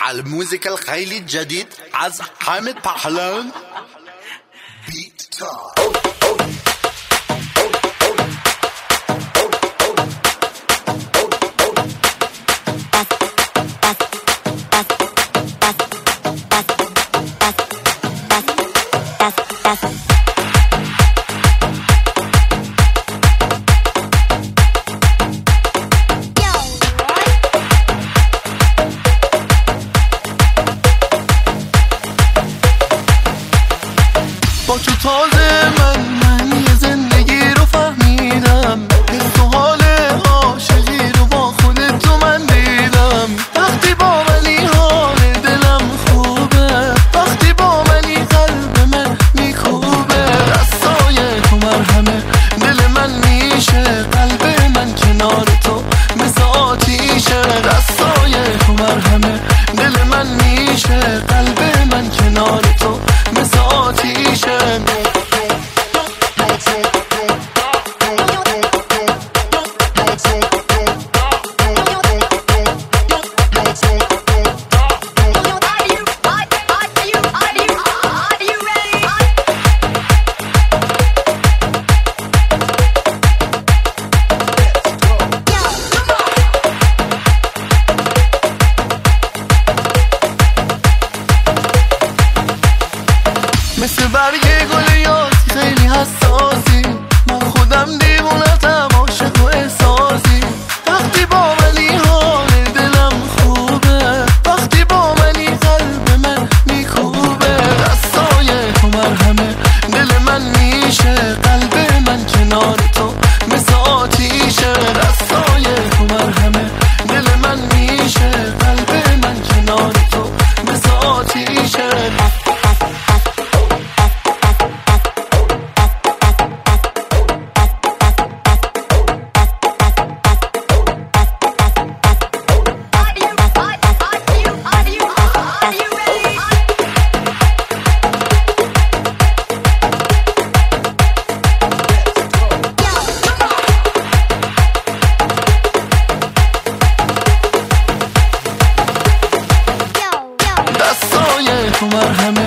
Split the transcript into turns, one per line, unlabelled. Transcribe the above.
الموسيقى الخيلي الجديد از حامد پهلوان بیت تایم.
با تو تازه من یه زندگی رو فهمیدم، حس و حال عاشقی رو با خودت تو من دیدم. وقتی با منی حال دلم خوبه، وقتی با منی قلب من میکوبه. دستای تو مرهمه دل من میشه، قلب من کنار تو مثل آتیشه. دستای تو مرهمه دل من میشه، قلب من کنار تو مثل آتیشه. مثل برگ گل یاسی خیلی حساسی، من خودم دیوونتم عاشق و احساسی. وقتی با منی حال دلم خوبه، وقتی با منی قلب من میکوبه. دستای تو مرهمه دل من میشه، قلب من کنار تو مثل آتیشه. دستای تو مرهمه دل من میشه، قلب من کنار تو مثل آتیشه. دستای تو مرهمه